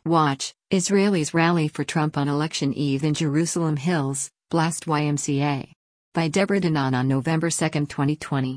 Watch, Israelis rally for Trump on election eve in Jerusalem Hills, Blast YMCA. By Deborah Danan on November 2, 2020.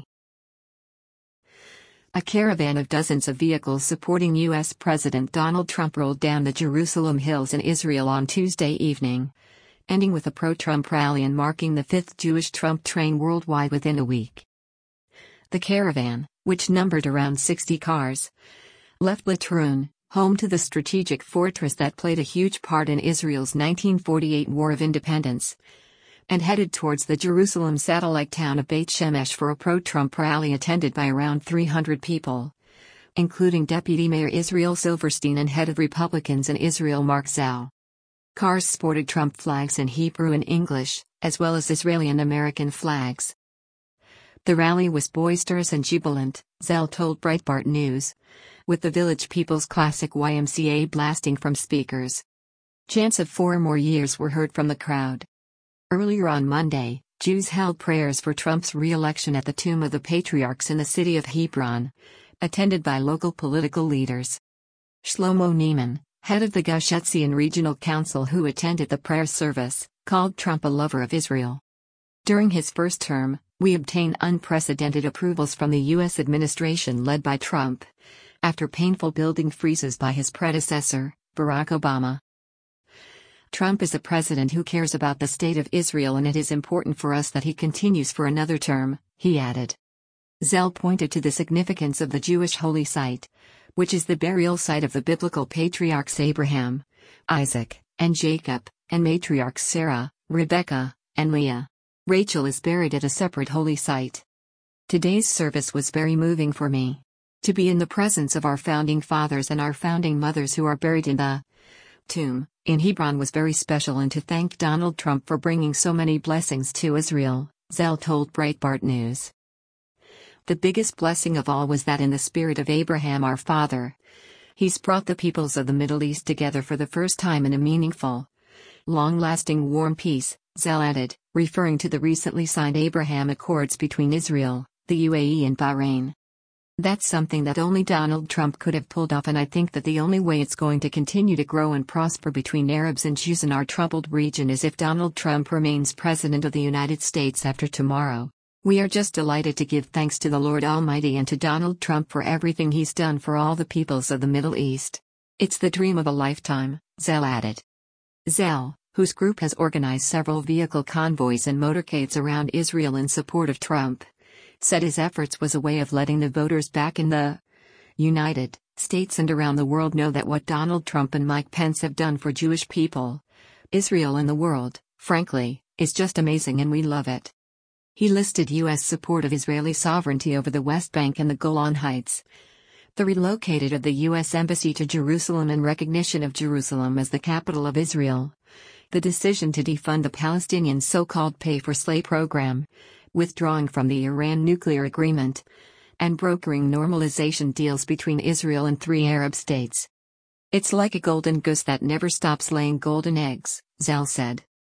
A caravan of dozens of vehicles supporting U.S. President Donald Trump rolled down the Jerusalem Hills in Israel on Tuesday evening, ending with a pro-Trump rally and marking the fifth Jewish Trump train worldwide within a week. The caravan, which numbered around 60 cars, left Latrun, home to the strategic fortress that played a huge part in Israel's 1948 War of Independence, and headed towards the Jerusalem satellite town of Beit Shemesh for a pro-Trump rally attended by around 300 people, including Deputy Mayor Israel Silverstein and head of Republicans in Israel Mark Zell. Cars sported Trump flags in Hebrew and English, as well as Israeli and American flags. The rally was boisterous and jubilant, Zell told Breitbart News, with the Village People's Classic YMCA blasting from speakers. Chants of 4 more years were heard from the crowd. Earlier on Monday, Jews held prayers for Trump's re-election at the Tomb of the Patriarchs in the city of Hebron, attended by local political leaders. Shlomo Nieman, head of the Gush Etzion Regional Council who attended the prayer service, called Trump a lover of Israel. During his first term, we obtained unprecedented approvals from the U.S. administration led by Trump, after painful building freezes by his predecessor, Barack Obama. Trump is a president who cares about the state of Israel, and it is important for us that he continues for another term, he added. Zell pointed to the significance of the Jewish holy site, which is the burial site of the biblical patriarchs Abraham, Isaac, and Jacob, and matriarchs Sarah, Rebekah, and Leah. Rachel is buried at a separate holy site. Today's service was very moving for me. To be in the presence of our founding fathers and our founding mothers who are buried in the tomb in Hebron was very special, and to thank Donald Trump for bringing so many blessings to Israel, Zell told Breitbart News. The biggest blessing of all was that in the spirit of Abraham our father, he's brought the peoples of the Middle East together for the first time in a meaningful, long-lasting warm peace, Zell added, referring to the recently signed Abraham Accords between Israel, the UAE and Bahrain. That's something that only Donald Trump could have pulled off, and I think that the only way it's going to continue to grow and prosper between Arabs and Jews in our troubled region is if Donald Trump remains President of the United States after tomorrow. We are just delighted to give thanks to the Lord Almighty and to Donald Trump for everything he's done for all the peoples of the Middle East. It's the dream of a lifetime, Zell added. Zell, whose group has organized several vehicle convoys and motorcades around Israel in support of Trump, said his efforts was a way of letting the voters back in the United States and around the world know that what Donald Trump and Mike Pence have done for Jewish people, Israel and the world, frankly, is just amazing, and we love it. He listed U.S. support of Israeli sovereignty over the West Bank and the Golan Heights, the relocated of the U.S. Embassy to Jerusalem and recognition of Jerusalem as the capital of Israel, the decision to defund the Palestinian so-called pay-for-slay program, withdrawing from the Iran nuclear agreement, and brokering normalization deals between Israel and 3 Arab states. It's like a golden goose that never stops laying golden eggs, Zell said.